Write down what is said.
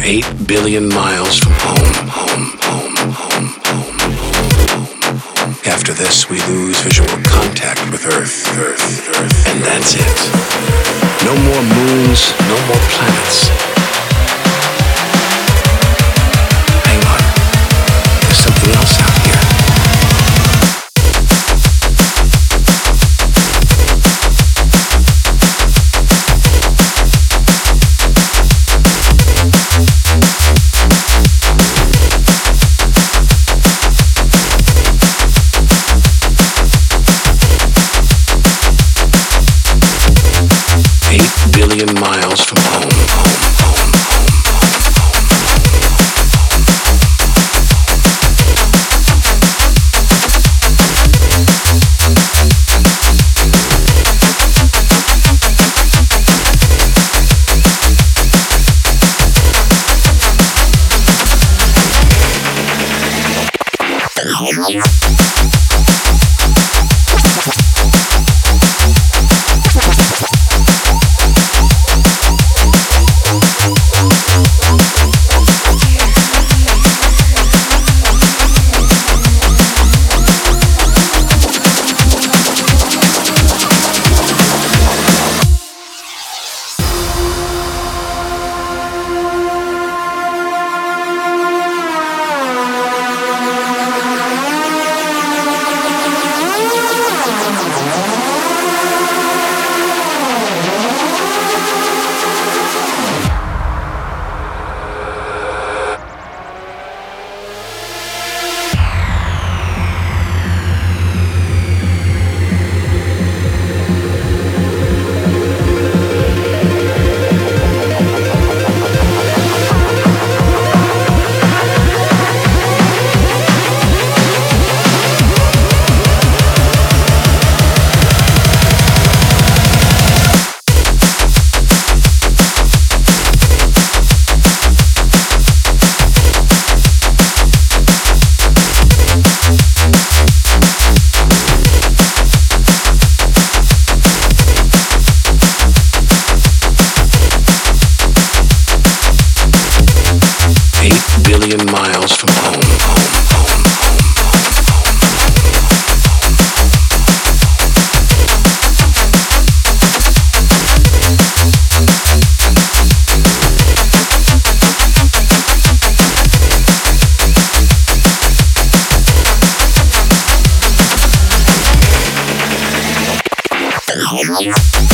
8 billion miles from home, home, home, home, home, home. After this, we lose visual contact with Earth, and that's it. No more moons, no more planets. Hang on, there's something else out here. 8 billion miles from home, home, home, billion miles from home, home, home, home, home.